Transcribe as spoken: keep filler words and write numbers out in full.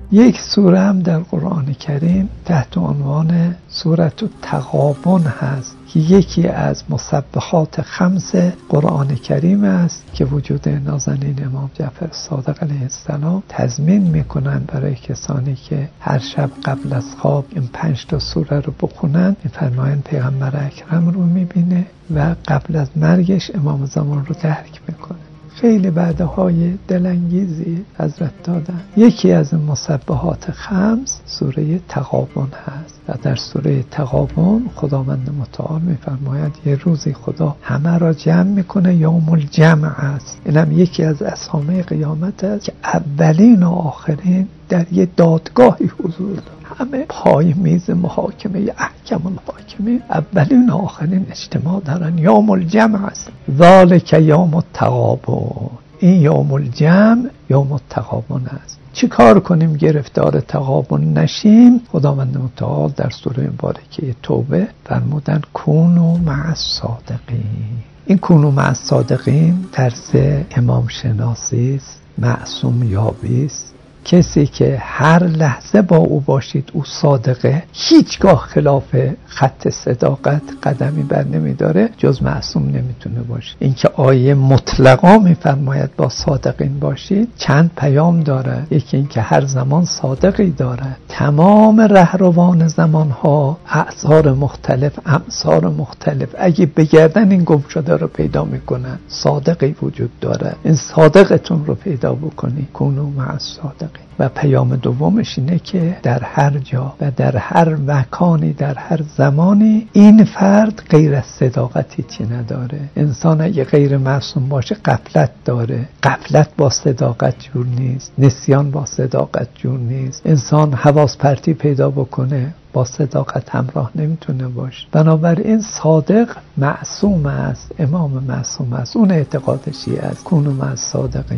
یک سوره هم در قرآن کریم تحت عنوان سوره التغابن هست که یکی از مسبحات خمس قرآن کریم است که وجود نازنین امام جعفر صادق علیه السلام تضمین میکنن برای کسانی که هر شب قبل از خواب این پنج تا سوره رو بخونن. میفرمایند پیغمبر اکرم رو میبینه و قبل از مرگش امام زمان رو درک میکنه. خیلی وعده‌های دلانگیزی حضرت دادن. یکی از مسبحات خمس سوره تغابن هست و در سوره تغابن خداوند متعال میفرماید یه روزی خدا همه را جمع میکنه، یوم الجمع است. اینم یکی از اسامی قیامت است که اولین و آخرین در یه دادگاهی حضور داره. همه پای میز محاکمه احکم الحاکمین اولین و آخرین اجتماع دارن. یوم الجمع است. ذالک یوم التغابن. این یوم الجمع یوم التغابن است. چی کار کنیم گرفتار تغابن نشیم؟ خداوند متعال در سوره مبارکه توبه فرمودن کونوا مع الصادقین. این کونوا مع الصادقین درس امام شناسی است، معصوم یابی است. کسی که هر لحظه با او باشید او صادقه، هیچگاه خلاف خط صداقت قدمی بر نمیداره، جز معصوم نمیتونه باشه. اینکه آیه مطلقا میفرماید با صادقین باشید چند پیام داره. یکی اینکه هر زمان صادقی داره. تمام رهروان زمانها اعذار مختلف، امصار مختلف اگه بگردن این گم شده رو پیدا میکنن. صادقی وجود داره. این صادقتون رو پیدا بکنی. کونوا مع الصادقین. و پیام دومش اینه که در هر جا و در هر مکانی در هر زمانی این فرد غیر از صداقتی چی نداره. انسان اگه غیر معصوم باشه غفلت داره. غفلت با صداقت جور نیست. نسیان با صداقت جور نیست. انسان حواس پرتی پیدا بکنه با صداقت همراه نمیتونه باشه. بنابراین صادق معصوم است. امام معصوم است. اون اعتقادشی است. کونوا مع الصادقین.